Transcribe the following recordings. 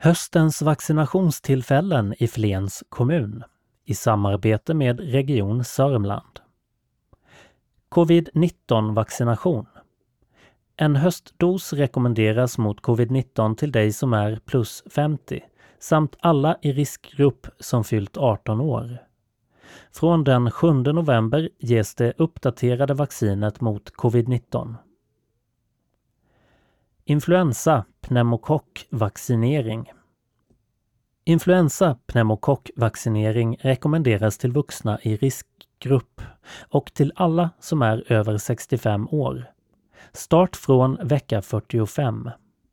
Höstens vaccinationstillfällen i Flens kommun i samarbete med Region Sörmland. Covid-19-vaccination. En höstdos rekommenderas mot covid-19 till dig som är plus 50 samt alla i riskgrupp som fyllt 18 år. Från den 7 november ges det uppdaterade vaccinet mot covid-19. Influensa-pneumokockvaccinering. Influensa-pneumokockvaccinering rekommenderas till vuxna i riskgrupp och till alla som är över 65 år. Start från vecka 45.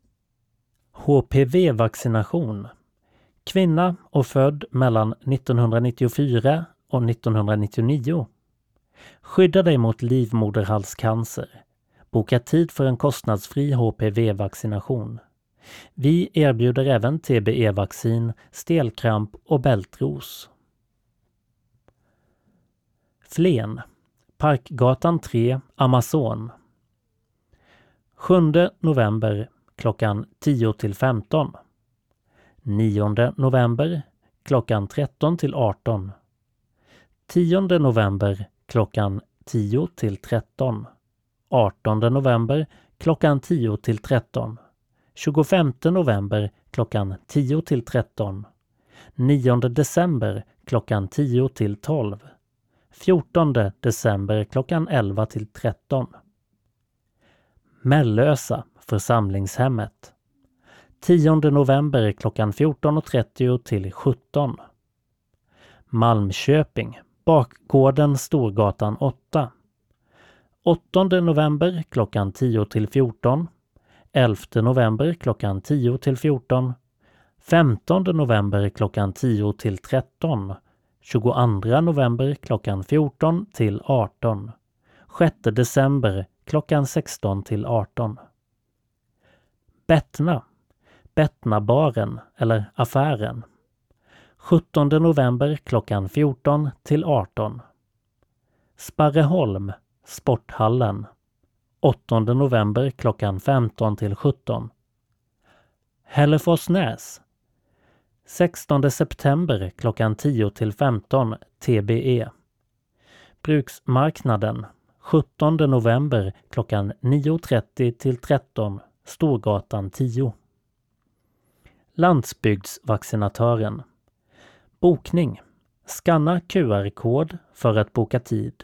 HPV-vaccination. Kvinna och född mellan 1994 och 1999. Skydda dig mot livmoderhalscancer. Boka tid för en kostnadsfri HPV-vaccination. Vi erbjuder även TBE-vaccin, stelkramp och bältros. Flen, Parkgatan 3, Amazon. 7 november klockan 10-15. 9 november klockan 13-18. 10 november klockan 10-13. 18 november klockan 10-13. 25 november klockan 10-13. 9 december klockan 10-12. 14 december klockan 11-13. Mellösa, församlingshemmet. 10 november klockan 14.30-17. Malmköping, Bakgården, Storgatan 8. 8 november klockan 10-14. 11 november klockan 10-14. 15 november klockan 10-13. 22 november klockan 14-18. 6 december klockan 16-18. Bettna, Bettnabaren eller affären. 17 november klockan 14-18. Sparreholm, Sporthallen. 8 november klockan 15-17. Hälleforsnäs. 16 september klockan 10-15 TBE. Bruksmarknaden. 17 november klockan 9.30-13 Storgatan 10. Landsbygdsvaccinatören. Bokning. Skanna QR-kod för att boka tid.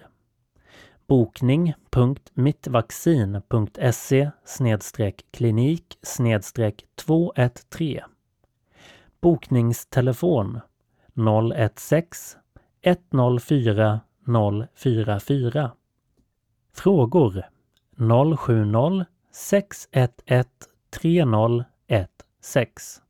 Bokning.mittvaccin.se/klinik/213. Bokningstelefon 016 104 044. Frågor 070 611 3016.